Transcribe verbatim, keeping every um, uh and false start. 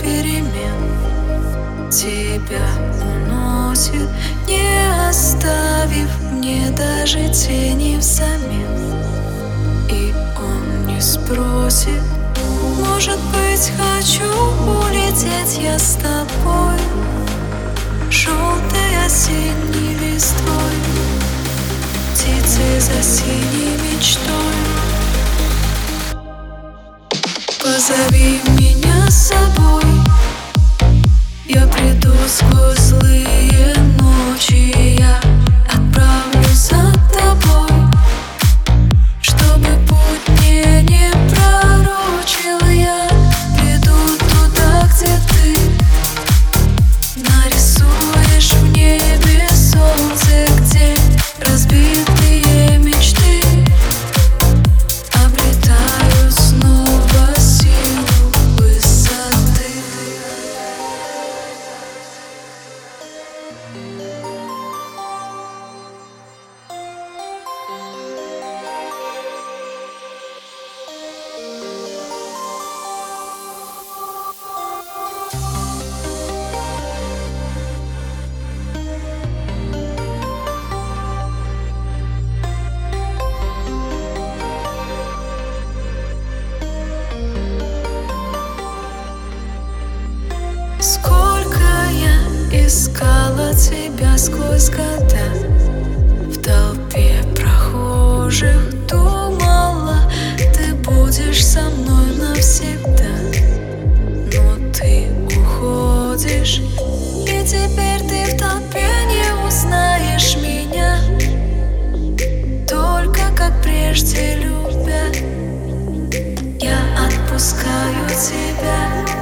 перемен тебя уносит, не оставив мне даже тени взамен. И он не спросит: может быть, хочу улететь я с тобой, желтой осенней листвой, птицей за синей мечтой. Позови меня с собой, я приду сквозь злые ночи, я отправлюсь за тобой, чтобы путь мне не пророчил. Я приду туда, где ты нарисуешь в небе солнце, где разбитые мечты обретают снова силу высоты. Сколько я искала тебя сквозь года, в толпе прохожих думала, ты будешь со мной навсегда. Но ты уходишь, и теперь ты в толпе не узнаешь меня, только как прежде любя. Я отпускаю тебя.